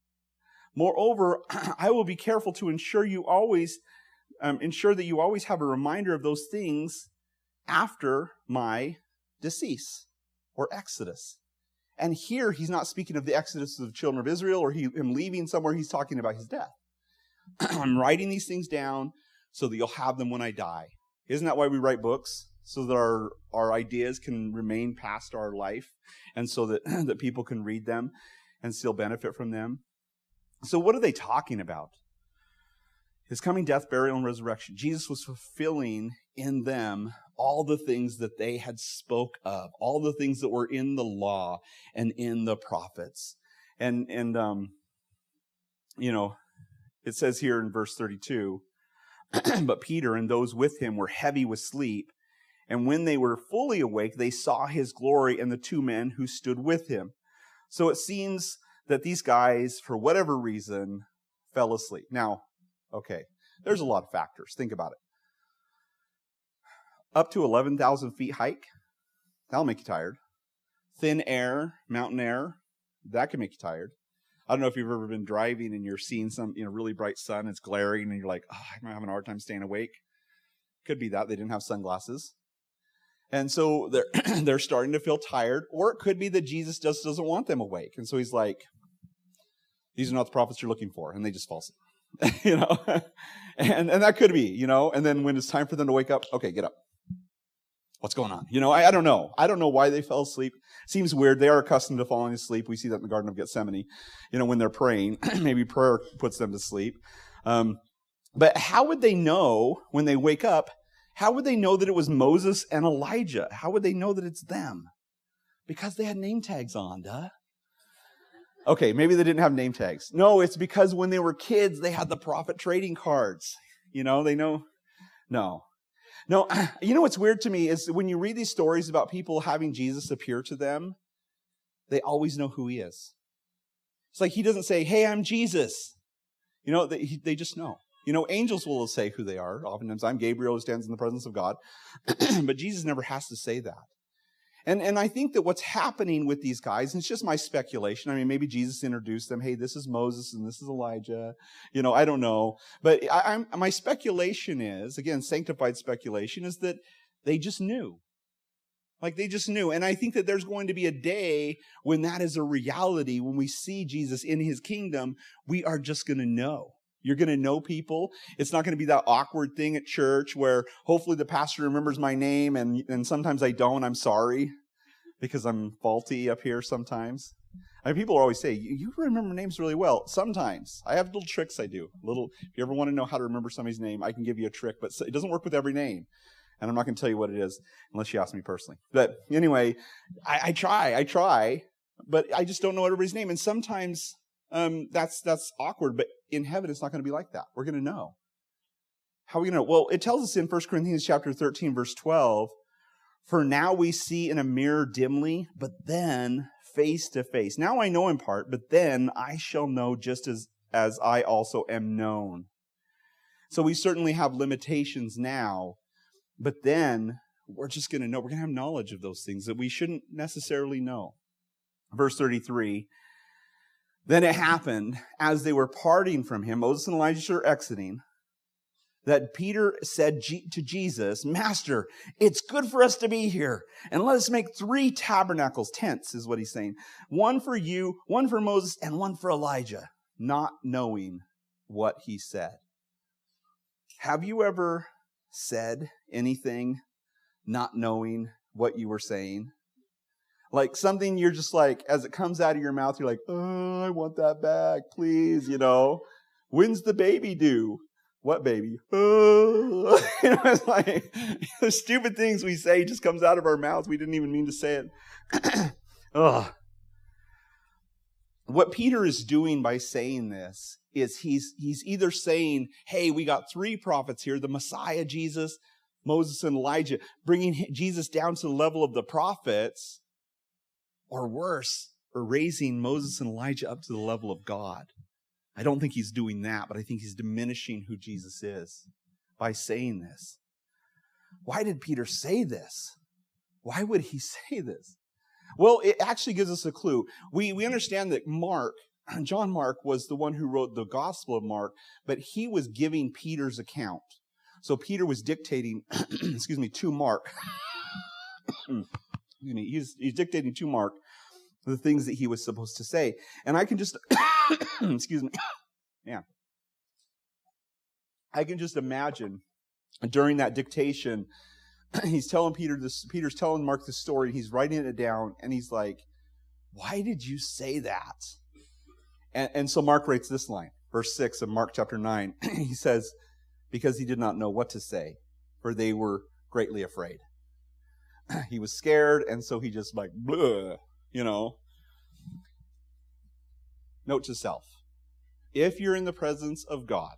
moreover, I will be careful to ensure you always, um, ensure that you always have a reminder of those things after my decease, or exodus. And here he's not speaking of the exodus of the children of Israel or he, him leaving somewhere. He's talking about his death. I'm writing these things down so that you'll have them when I die. Isn't that why we write books? So that our, our ideas can remain past our life and so that, that people can read them and still benefit from them. So what are they talking about? His coming death, burial, and resurrection. Jesus was fulfilling in them all the things that they had spoke of, all the things that were in the law and in the prophets. And, and um, you know, it says here in verse thirty-two, but Peter and those with him were heavy with sleep. And when they were fully awake, they saw his glory and the two men who stood with him. So it seems that these guys, for whatever reason, fell asleep. Now, okay, there's a lot of factors. Think about it. Up to eleven thousand feet hike, that'll make you tired. Thin air, mountain air, that can make you tired. I don't know if you've ever been driving and you're seeing some, you know, really bright sun, it's glaring, and you're like, oh, I'm having a hard time staying awake. Could be that they didn't have sunglasses. And so they're they're starting to feel tired, or it could be that Jesus just doesn't want them awake. And so he's like, these are not the prophets you're looking for, and they just fall asleep. you know, and, and that could be, you know, and then when it's time for them to wake up, okay, get up. What's going on? You know, I, I don't know. I don't know why they fell asleep. Seems weird. They are accustomed to falling asleep. We see that in the Garden of Gethsemane, you know, when they're praying. Maybe prayer puts them to sleep. Um, but how would they know when they wake up? How would they know that it was Moses and Elijah? How would they know that it's them? Because they had name tags on, duh. Okay, maybe they didn't have name tags. No, it's because when they were kids, they had the prophet trading cards. You know, they know. No. No, you know what's weird to me is when you read these stories about people having Jesus appear to them, they always know who he is. It's like he doesn't say, hey, I'm Jesus. You know, they, they just know. You know, angels will say who they are. Oftentimes, I'm Gabriel who stands in the presence of God. But Jesus never has to say that. And, and I think that what's happening with these guys, and it's just my speculation. I mean, maybe Jesus introduced them. Hey, this is Moses and this is Elijah. You know, I don't know. But I, I'm, my speculation is, again, sanctified speculation, is that they just knew. Like they just knew. And I think that there's going to be a day when that is a reality. When we see Jesus in his kingdom, we are just going to know. You're going to know people. It's not going to be that awkward thing at church where hopefully the pastor remembers my name and, and sometimes I don't. I'm sorry because I'm faulty up here sometimes. I mean, people always say, you remember names really well. Sometimes. I have little tricks I do. Little. If you ever want to know how to remember somebody's name, I can give you a trick, but it doesn't work with every name. And I'm not going to tell you what it is unless you ask me personally. But anyway, I, I try. I try. But I just don't know everybody's name. And sometimes um, that's that's awkward. But in heaven, it's not going to be like that. We're going to know. How are we going to know? Well, it tells us in First Corinthians chapter thirteen, verse twelve, for now we see in a mirror dimly, but then face to face. Now I know in part, but then I shall know just as, as I also am known. So we certainly have limitations now. But then we're just going to know. We're going to have knowledge of those things that we shouldn't necessarily know. Verse thirty-three, then it happened as they were parting from him, Moses and Elijah are exiting, that Peter said to Jesus, Master, it's good for us to be here. And let us make three tabernacles, tents is what he's saying. One for you, one for Moses, and one for Elijah, not knowing what he said. Have you ever said anything not knowing what you were saying? Like something you're just like, as it comes out of your mouth, you're like, oh, I want that back, please, you know. When's the baby due? What baby? Oh. You know, it's like the stupid things we say just comes out of our mouths. We didn't even mean to say it. Ugh. What Peter is doing by saying this is he's he's either saying, hey, we got three prophets here, the Messiah, Jesus, Moses, and Elijah, bringing Jesus down to the level of the prophets, or worse, or raising Moses and Elijah up to the level of God. I don't think he's doing that, but I think he's diminishing who Jesus is by saying this. Why did Peter say this? Why would he say this? Well, it actually gives us a clue. We, we understand that Mark, John Mark, was the one who wrote the Gospel of Mark, but he was giving Peter's account. So Peter was dictating, excuse me, to Mark. excuse me, he's, he's dictating to Mark the things that he was supposed to say. And I can just, excuse me, yeah. I can just imagine during that dictation, he's telling Peter this, Peter's telling Mark this story, and he's writing it down, and he's like, why did you say that? And, and so Mark writes this line, verse six of Mark chapter nine. He says, because he did not know what to say, for they were greatly afraid. He was scared, and so he just like, bleh, you know. Note to self, if you're in the presence of God,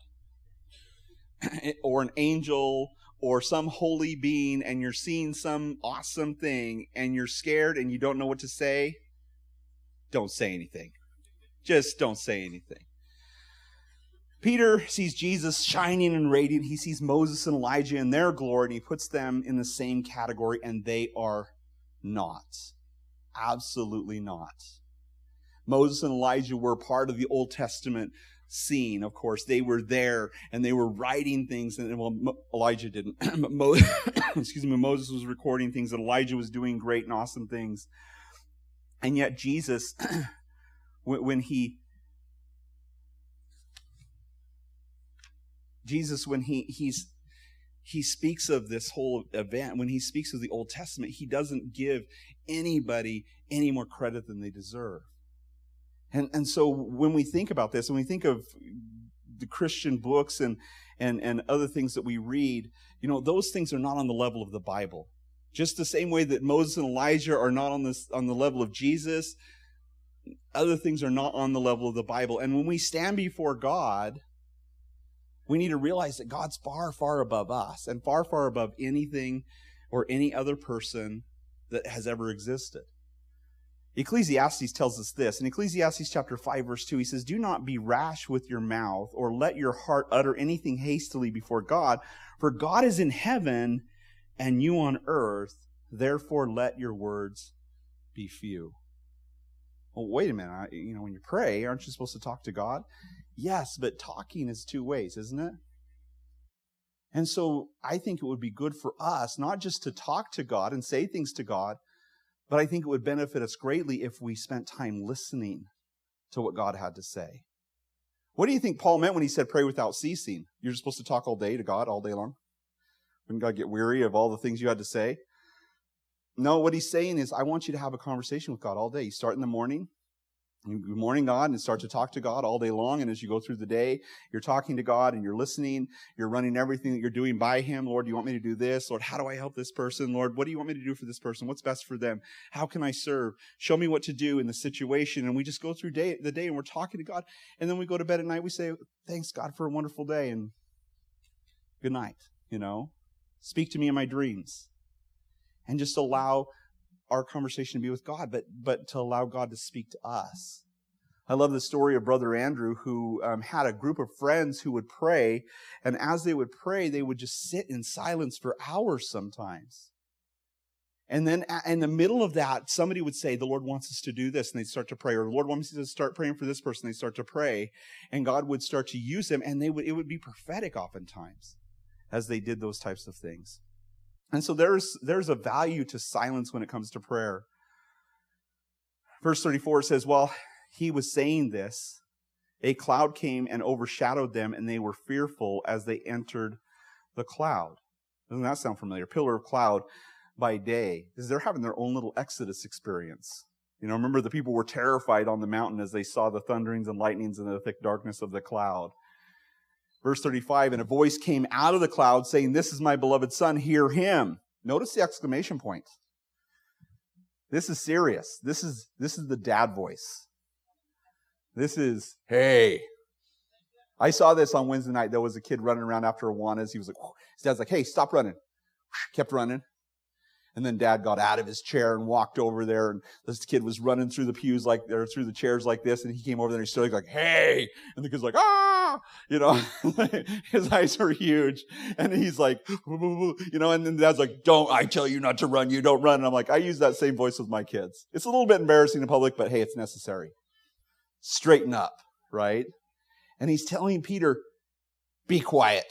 or an angel, or some holy being, and you're seeing some awesome thing, and you're scared and you don't know what to say, don't say anything. Just don't say anything. Peter sees Jesus shining and radiant. He sees Moses and Elijah in their glory, and he puts them in the same category, and they are not. Absolutely not. Moses and Elijah were part of the Old Testament scene, of course. They were there, and they were writing things, and well, Elijah didn't. But Mo- excuse me, Moses was recording things, and Elijah was doing great and awesome things. And yet Jesus, when he Jesus, when he he's he speaks of this whole event, when he speaks of the Old Testament, he doesn't give anybody any more credit than they deserve. And and so when we think about this, when we think of the Christian books and and and other things that we read, you know, those things are not on the level of the Bible. Just the same way that Moses and Elijah are not on this on the level of Jesus, other things are not on the level of the Bible. And when we stand before God, we need to realize that God's far, far above us and far, far above anything or any other person that has ever existed. Ecclesiastes tells us this. In Ecclesiastes chapter five, verse two, he says, do not be rash with your mouth or let your heart utter anything hastily before God, for God is in heaven and you on earth. Therefore, let your words be few. Well, wait a minute. I, you know, when you pray, aren't you supposed to talk to God? Yes, but talking is two ways, isn't it? And so I think it would be good for us not just to talk to God and say things to God, but I think it would benefit us greatly if we spent time listening to what God had to say. What do you think Paul meant when he said pray without ceasing? You're just supposed to talk all day to God all day long? Wouldn't God get weary of all the things you had to say? No, what he's saying is I want you to have a conversation with God all day. You start in the morning. Good morning, God, and start to talk to God all day long. And as you go through the day, you're talking to God and you're listening. You're running everything that you're doing by Him. Lord, do you want me to do this? Lord, how do I help this person? Lord, what do you want me to do for this person? What's best for them? How can I serve? Show me what to do in the situation. And we just go through day, the day and we're talking to God. And then we go to bed at night. We say, thanks, God, for a wonderful day. And good night, you know. Speak to me in my dreams. And just allow our conversation to be with God, but but to allow God to speak to us. I love the story of Brother Andrew, who um, had a group of friends who would pray, and as they would pray, they would just sit in silence for hours sometimes. And then in the middle of that, somebody would say, the Lord wants us to do this, and they'd start to pray, or the Lord wants us to start praying for this person, they'd start to pray, and God would start to use them, and they would it would be prophetic oftentimes as they did those types of things. And so there's there's a value to silence when it comes to prayer. Verse thirty-four says, while he was saying this, a cloud came and overshadowed them, and they were fearful as they entered the cloud. Doesn't that sound familiar? Pillar of cloud by day. Because they're having their own little Exodus experience. You know, remember the people were terrified on the mountain as they saw the thunderings and lightnings and the thick darkness of the cloud. Verse thirty-five, and a voice came out of the cloud saying, this is my beloved son, hear him. Notice the exclamation point. This is serious. This is, this is the dad voice. This is, hey. I saw this on Wednesday night. There was a kid running around after Awanas. He was like, his dad's like, hey, stop running. Kept running. And then Dad got out of his chair and walked over there, and this kid was running through the pews like, or through the chairs like this, and he came over there and he started like, hey! And the kid's like, ah! You know, his eyes are huge. And he's like, you know, and then Dad's like, don't, I tell you not to run, you don't run. And I'm like, I use that same voice with my kids. It's a little bit embarrassing in public, but hey, it's necessary. Straighten up, right? And he's telling Peter, be quiet.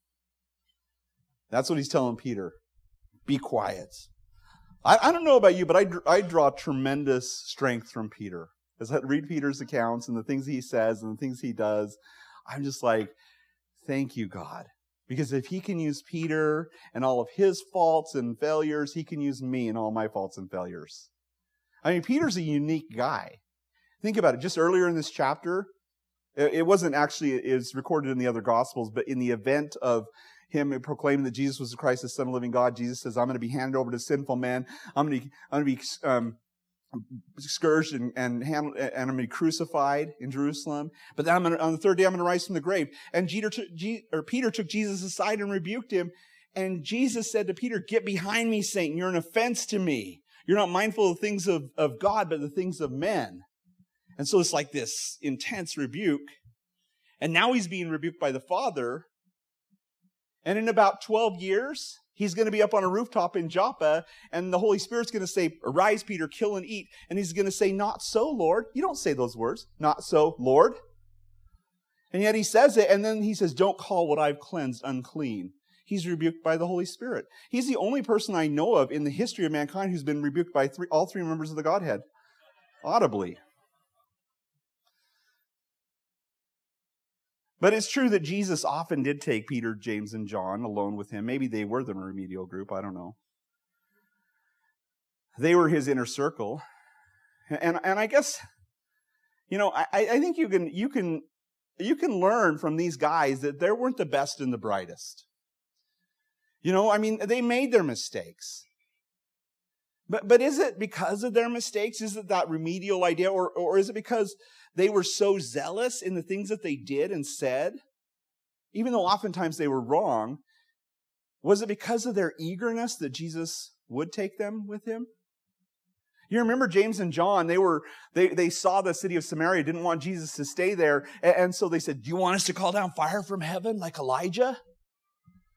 That's what he's telling Peter. Be quiet. I, I don't know about you, but I, I draw tremendous strength from Peter. As I read Peter's accounts and the things he says and the things he does, I'm just like, thank you, God. Because if he can use Peter and all of his faults and failures, he can use me and all my faults and failures. I mean, Peter's a unique guy. Think about it. Just earlier in this chapter, it wasn't actually, it's recorded in the other Gospels, but in the event of him proclaiming that Jesus was the Christ, the Son of the living God, Jesus says, I'm going to be handed over to sinful men. I'm going to be, I'm going to be um, scourged and, and, hand, and I'm going to be crucified in Jerusalem. But then I'm going to, on the third day, I'm going to rise from the grave. And Peter took, or Peter took Jesus aside and rebuked him. And Jesus said to Peter, get behind me, Satan. You're an offense to me. You're not mindful of the things of, of God, but the things of men. And so it's like this intense rebuke. And now he's being rebuked by the Father. And in about twelve years, he's going to be up on a rooftop in Joppa, and the Holy Spirit's going to say, arise, Peter, kill and eat. And he's going to say, not so, Lord. You don't say those words. Not so, Lord. And yet he says it, and then he says, don't call what I've cleansed unclean. He's rebuked by the Holy Spirit. He's the only person I know of in the history of mankind who's been rebuked by three, all three members of the Godhead, audibly. But it's true that Jesus often did take Peter, James, and John alone with him. Maybe they were the remedial group. I don't know. They were his inner circle. And, and I guess, you know, I, I think you can, you can, you can learn from these guys that they weren't the best and the brightest. You know, I mean, they made their mistakes. But, but is it because of their mistakes? Is it that remedial idea? Or, or is it because they were so zealous in the things that they did and said, even though oftentimes they were wrong? Was it because of their eagerness that Jesus would take them with him? You remember James and John, they were they, they saw the city of Samaria, didn't want Jesus to stay there, and, and so they said, do you want us to call down fire from heaven like Elijah?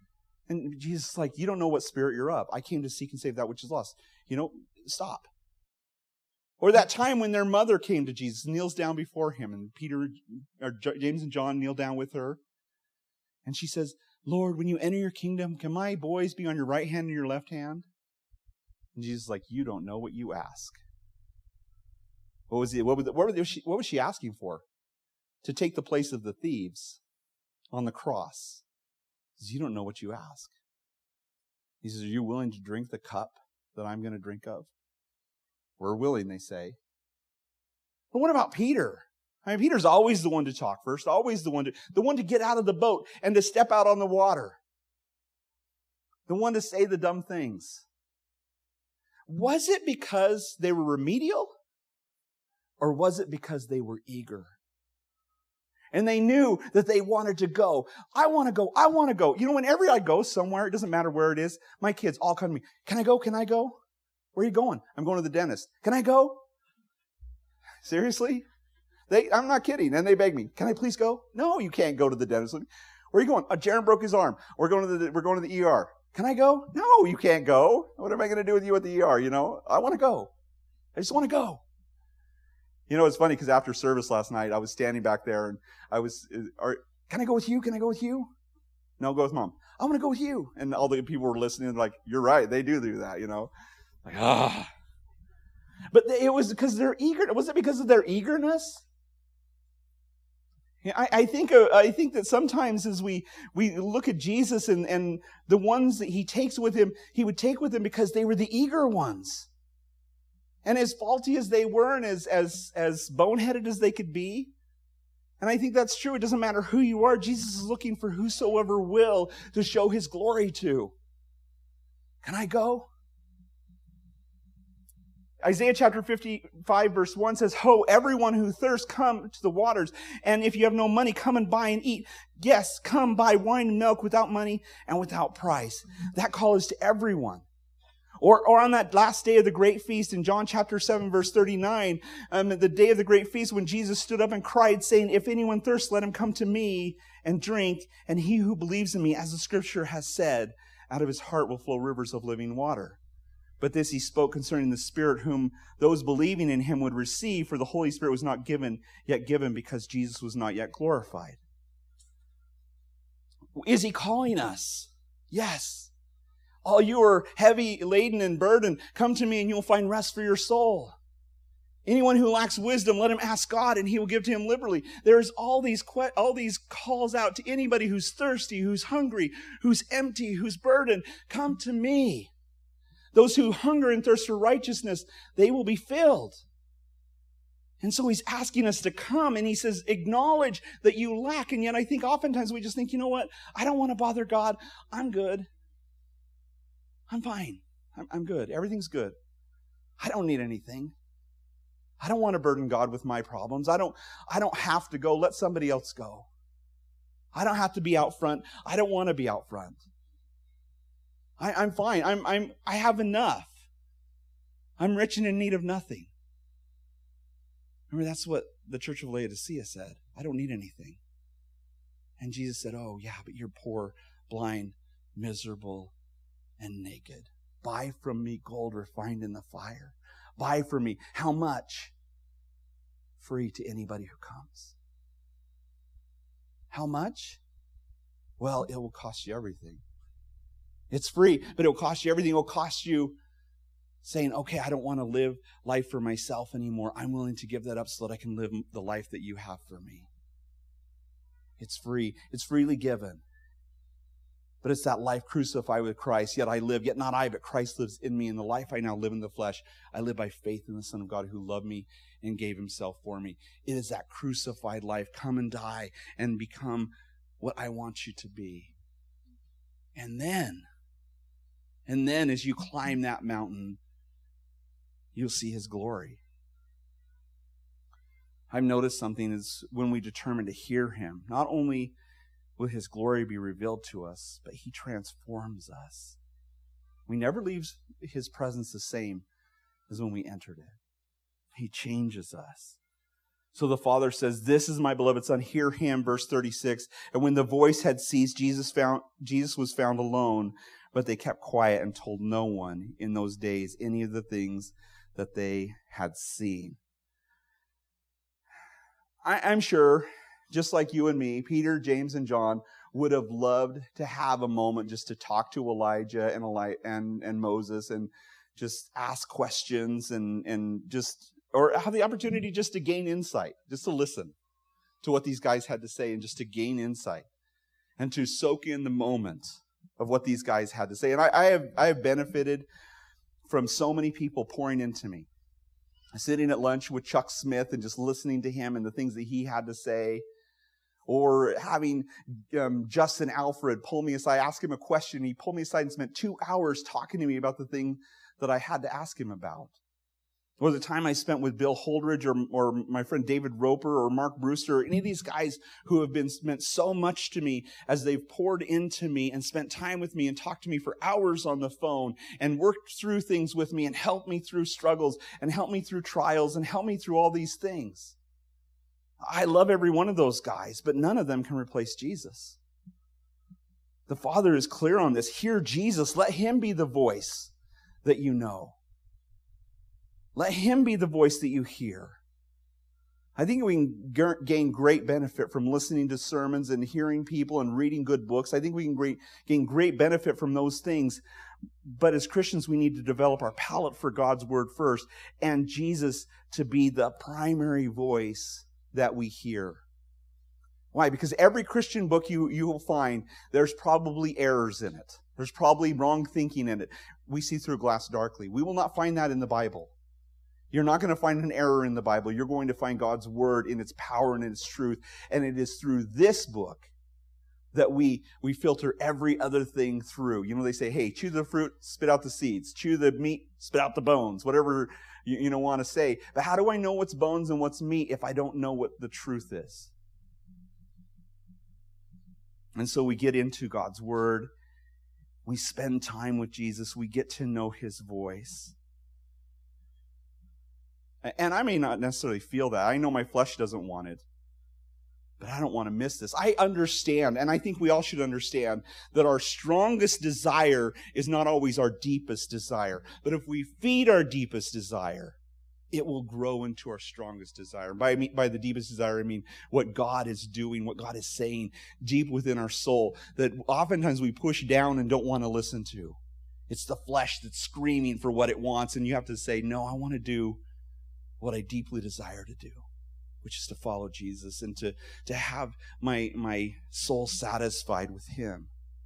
And Jesus is like, you don't know what spirit you're of. I came to seek and save that which is lost. You know, stop. Or that time when their mother came to Jesus, kneels down before him, and Peter, or James and John kneel down with her. And she says, Lord, when you enter your kingdom, can my boys be on your right hand and your left hand? And Jesus is like, you don't know what you ask. What was it? What was, what was she, what was she asking for? To take the place of the thieves on the cross. He says, you don't know what you ask. He says, are you willing to drink the cup that I'm going to drink of? We're willing, they say. But what about Peter? I mean, Peter's always the one to talk first, always the one to, the one to get out of the boat and to step out on the water. The one to say the dumb things. Was it because they were remedial? Or was it because they were eager? And they knew that they wanted to go. I want to go. I want to go. You know, whenever I go somewhere, it doesn't matter where it is, my kids all come to me. Can I go? Can I go? Where are you going? I'm going to the dentist. Can I go? Seriously? They, I'm not kidding. And they beg me, can I please go? No, you can't go to the dentist. Where are you going? Oh, Jaron broke his arm. We're going to the, we're going to the E R. Can I go? No, you can't go. What am I going to do with you at the E R? You know, I want to go. I just want to go. You know, it's funny because after service last night, I was standing back there and I was, are, can I go with you? Can I go with you? No, go with mom. I want to go with you. And all the people were listening like, you're right. They do do that, you know. Like, ah. But it was because they're eager. Was it because of their eagerness? I, I think uh, I think that sometimes as we, we look at Jesus and, and the ones that he takes with him, he would take with him because they were the eager ones. And as faulty as they were and as, as, as boneheaded as they could be, and I think that's true. It doesn't matter who you are. Jesus is looking for whosoever will to show his glory to. Can I go? Isaiah chapter fifty-five verse one says, Ho, everyone who thirsts, come to the waters. And if you have no money, come and buy and eat. Yes, come buy wine and milk without money and without price. That call is to everyone. Or, or on that last day of the great feast in John chapter seven verse thirty-nine, um, the day of the great feast when Jesus stood up and cried saying, if anyone thirsts, let him come to me and drink. And he who believes in me, as the scripture has said, out of his heart will flow rivers of living water. But this he spoke concerning the Spirit whom those believing in him would receive, for the Holy Spirit was not given, yet given because Jesus was not yet glorified. Is he calling us? Yes. All you are heavy laden and burdened, come to me and you'll find rest for your soul. Anyone who lacks wisdom, let him ask God and he will give to him liberally. There's all these que- all these calls out to anybody who's thirsty, who's hungry, who's empty, who's burdened. Come to me. Those who hunger and thirst for righteousness, they will be filled. And so he's asking us to come, and he says, acknowledge that you lack. And yet I think oftentimes we just think, you know what? I don't want to bother God. I'm good. I'm fine. I'm, I'm good. Everything's good. I don't need anything. I don't want to burden God with my problems. I don't, I don't have to go. Let somebody else go. I don't have to be out front. I don't want to be out front. I, I'm fine. I'm, I'm, I have enough. I'm rich and in need of nothing. Remember, that's what the church of Laodicea said. I don't need anything. And Jesus said, oh, yeah, but you're poor, blind, miserable, and naked. Buy from me gold refined in the fire. Buy from me. How much? Free to anybody who comes. How much? Well, it will cost you everything. It's free, but it will cost you everything. It will cost you saying, okay, I don't want to live life for myself anymore. I'm willing to give that up so that I can live the life that you have for me. It's free. It's freely given. But it's that life crucified with Christ. Yet I live, yet not I, but Christ lives in me. And the life I now live in the flesh, I live by faith in the Son of God who loved me and gave himself for me. It is that crucified life. Come and die and become what I want you to be. And then, and then as you climb that mountain, you'll see his glory. I've noticed something is when we determine to hear him, not only will his glory be revealed to us, but he transforms us. We never leave his presence the same as when we entered it. He changes us. So the Father says, this is my beloved Son, hear him, verse thirty-six. And when the voice had ceased, Jesus found Jesus was found alone, but they kept quiet and told no one in those days any of the things that they had seen. I, I'm sure, just like you and me, Peter, James, and John would have loved to have a moment just to talk to Elijah and Eli- and, and Moses and just ask questions and, and just... or have the opportunity just to gain insight, just to listen to what these guys had to say and just to gain insight and to soak in the moment of what these guys had to say. And I, I have I have benefited from so many people pouring into me. Sitting at lunch with Chuck Smith and just listening to him and the things that he had to say. Or having um, Justin Alfred pull me aside, ask him a question. He pulled me aside and spent two hours talking to me about the thing that I had to ask him about. Or the time I spent with Bill Holdridge or, or my friend David Roper or Mark Brewster, or any of these guys who have been meant so much to me as they've poured into me and spent time with me and talked to me for hours on the phone and worked through things with me and helped me through struggles and helped me through trials and helped me through all these things. I love every one of those guys, but none of them can replace Jesus. The Father is clear on this. Hear Jesus. Let him be the voice that you know. Let him be the voice that you hear. I think we can gain great benefit from listening to sermons and hearing people and reading good books. I think we can great, gain great benefit from those things. But as Christians, we need to develop our palate for God's word first and Jesus to be the primary voice that we hear. Why? Because every Christian book you, you will find, there's probably errors in it. There's probably wrong thinking in it. We see through glass darkly. We will not find that in the Bible. You're not going to find an error in the Bible. You're going to find God's word in its power and in its truth. And it is through this book that we, we filter every other thing through. You know, they say, hey, chew the fruit, spit out the seeds. Chew the meat, spit out the bones. Whatever you, you know, want to say. But how do I know what's bones and what's meat if I don't know what the truth is? And so we get into God's word. We spend time with Jesus. We get to know his voice. And I may not necessarily feel that. I know my flesh doesn't want it. But I don't want to miss this. I understand, and I think we all should understand, that our strongest desire is not always our deepest desire. But if we feed our deepest desire, it will grow into our strongest desire. By, by the deepest desire, I mean what God is doing, what God is saying deep within our soul, that oftentimes we push down and don't want to listen to. It's the flesh that's screaming for what it wants, and you have to say, no, I want to do what I deeply desire to do, which is to follow Jesus and to, to have my, my soul satisfied with him.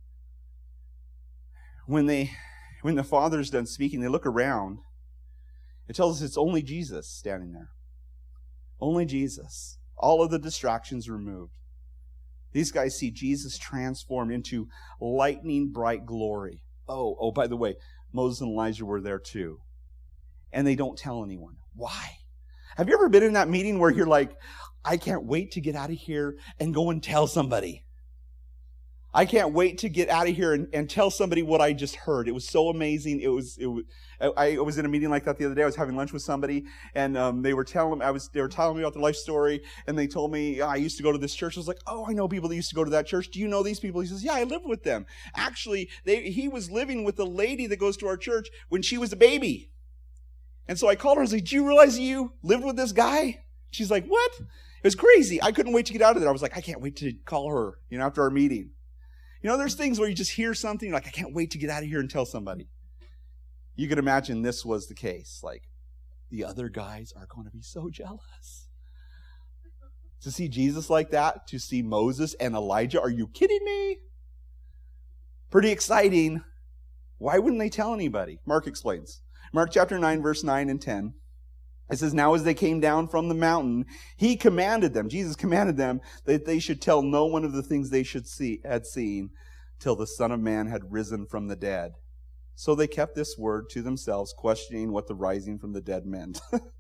When they, when the Father's done speaking, they look around. It tells us it's only Jesus standing there. Only Jesus. All of the distractions removed. These guys see Jesus transformed into lightning bright glory. Oh, oh, by the way, Moses and Elijah were there too. And they don't tell anyone. Why? Have you ever been in that meeting where you're like, I can't wait to get out of here and go and tell somebody. I can't wait to get out of here and, and tell somebody what I just heard. It was so amazing. It was, it was, I, I was in a meeting like that the other day. I was having lunch with somebody, and um, they were telling I was they were telling me about their life story, and they told me, oh, I used to go to this church. I was like, oh, I know people that used to go to that church. Do you know these people? He says, yeah, I live with them. Actually, they, he was living with the lady that goes to our church when she was a baby. And so I called her and I was like, do you realize you lived with this guy? She's like, what? It was crazy. I couldn't wait to get out of there. I was like, I can't wait to call her, you know, after our meeting. You know, there's things where you just hear something, you're like, I can't wait to get out of here and tell somebody. You can imagine this was the case. Like, the other guys are going to be so jealous. To see Jesus like that, to see Moses and Elijah, are you kidding me? Pretty exciting. Why wouldn't they tell anybody? Mark explains. Mark chapter nine, verse nine and ten. It says, now as they came down from the mountain, he commanded them, Jesus commanded them, that they should tell no one of the things they should see had seen till the Son of Man had risen from the dead. So they kept this word to themselves, questioning what the rising from the dead meant.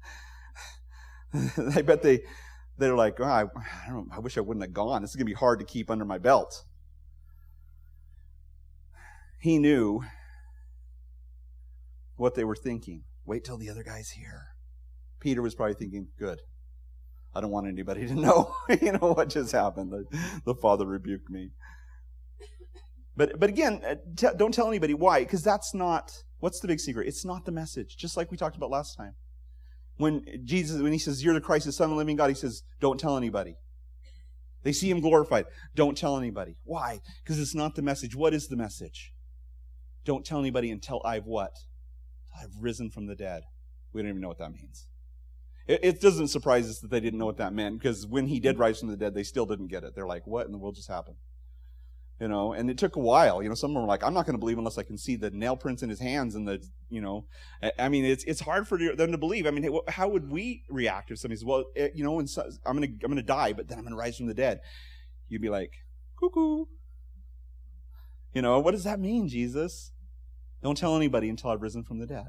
I bet they, they're like, oh, I, I, don't know, I wish I wouldn't have gone. This is going to be hard to keep under my belt. He knew what they were thinking. Wait till the other guy's here. Peter was probably thinking, good. I don't want anybody to know, you know, what just happened. The, the Father rebuked me. But but again, t- don't tell anybody. Why? Because that's not, what's the big secret? It's not the message, just like we talked about last time. When Jesus, when he says, you're the Christ, the Son of the living God, he says, don't tell anybody. They see him glorified. Don't tell anybody. Why? Because it's not the message. What is the message? Don't tell anybody until I've what? I've risen from the dead. We don't even know what that means. It, it doesn't surprise us that they didn't know what that meant, because when he did rise from the dead, they still didn't get it. They're like, what in the world just happened? You know, and it took a while. You know, some of them were like, I'm not going to believe unless I can see the nail prints in his hands and the, you know, I mean, it's it's hard for them to believe. I mean, how would we react if somebody says, well, it, you know, and so, I'm going to I'm going to die, but then I'm going to rise from the dead? You'd be like, cuckoo. You know, what does that mean, Jesus? Don't tell anybody until I've risen from the dead.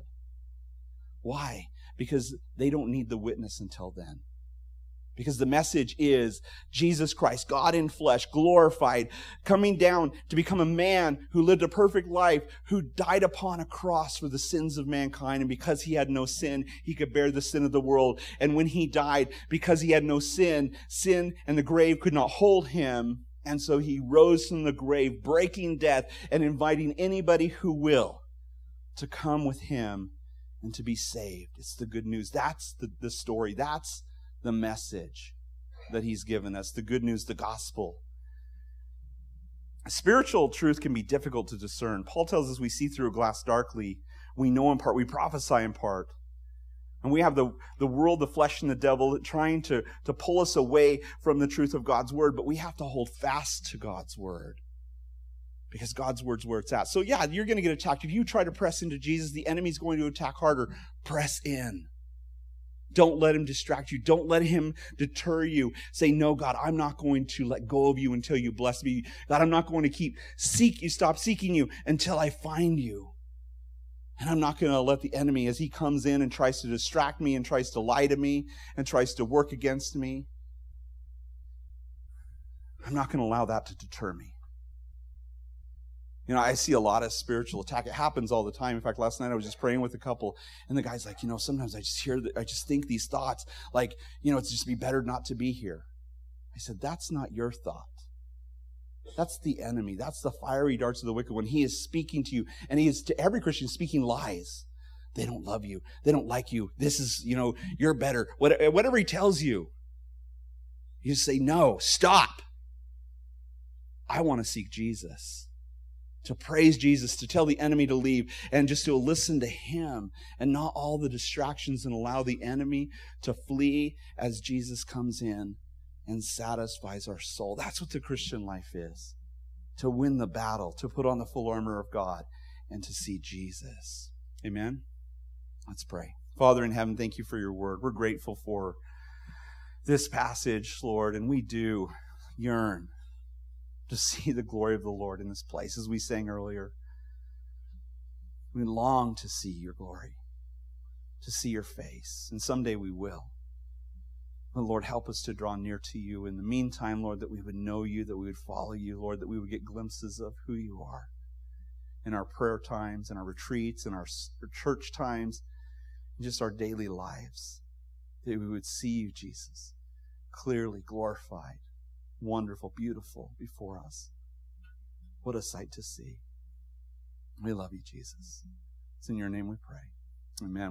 Why? Because they don't need the witness until then. Because the message is Jesus Christ, God in flesh, glorified, coming down to become a man who lived a perfect life, who died upon a cross for the sins of mankind. And because he had no sin, he could bear the sin of the world. And when he died, because he had no sin, sin and the grave could not hold him. And so he rose from the grave, breaking death and inviting anybody who will to come with him and to be saved. It's the good news. That's the, the story. That's the message that he's given us, the good news, the gospel. Spiritual truth can be difficult to discern. Paul tells us we see through a glass darkly. We know in part, we prophesy in part. And we have the, the world, the flesh, and the devil trying to, to pull us away from the truth of God's word, but we have to hold fast to God's word. Because God's word's where it's at. So yeah, you're going to get attacked. If you try to press into Jesus, the enemy's going to attack harder. Press in. Don't let him distract you. Don't let him deter you. Say, no, God, I'm not going to let go of you until you bless me. God, I'm not going to keep seek you, stop seeking you until I find you. And I'm not going to let the enemy, as he comes in and tries to distract me and tries to lie to me and tries to work against me, I'm not going to allow that to deter me. You know, I see a lot of spiritual attack. It happens all the time. In fact, last night I was just praying with a couple, and the guy's like, you know, sometimes I just hear, that, I just think these thoughts, like, you know, it's just be better not to be here. I said, that's not your thought. That's the enemy. That's the fiery darts of the wicked one. He is speaking to you, and he is to every Christian speaking lies. They don't love you. They don't like you. This is, you know, you're better. Whatever he tells you, you just say, no, stop. I want to seek Jesus. To praise Jesus, to tell the enemy to leave, and just to listen to him and not all the distractions, and allow the enemy to flee as Jesus comes in and satisfies our soul. That's what the Christian life is. To win the battle, to put on the full armor of God, and to see Jesus. Amen? Let's pray. Father in heaven, thank you for your word. We're grateful for this passage, Lord, and we do yearn to see the glory of the Lord in this place. As we sang earlier, we long to see your glory, to see your face, and someday we will. But Lord, help us to draw near to you. In the meantime, Lord, that we would know you, that we would follow you, Lord, that we would get glimpses of who you are in our prayer times, in our retreats, in our church times, in just our daily lives, that we would see you, Jesus, clearly glorified, wonderful, beautiful before us. What a sight to see. We love you, Jesus. It's in your name we pray. Amen.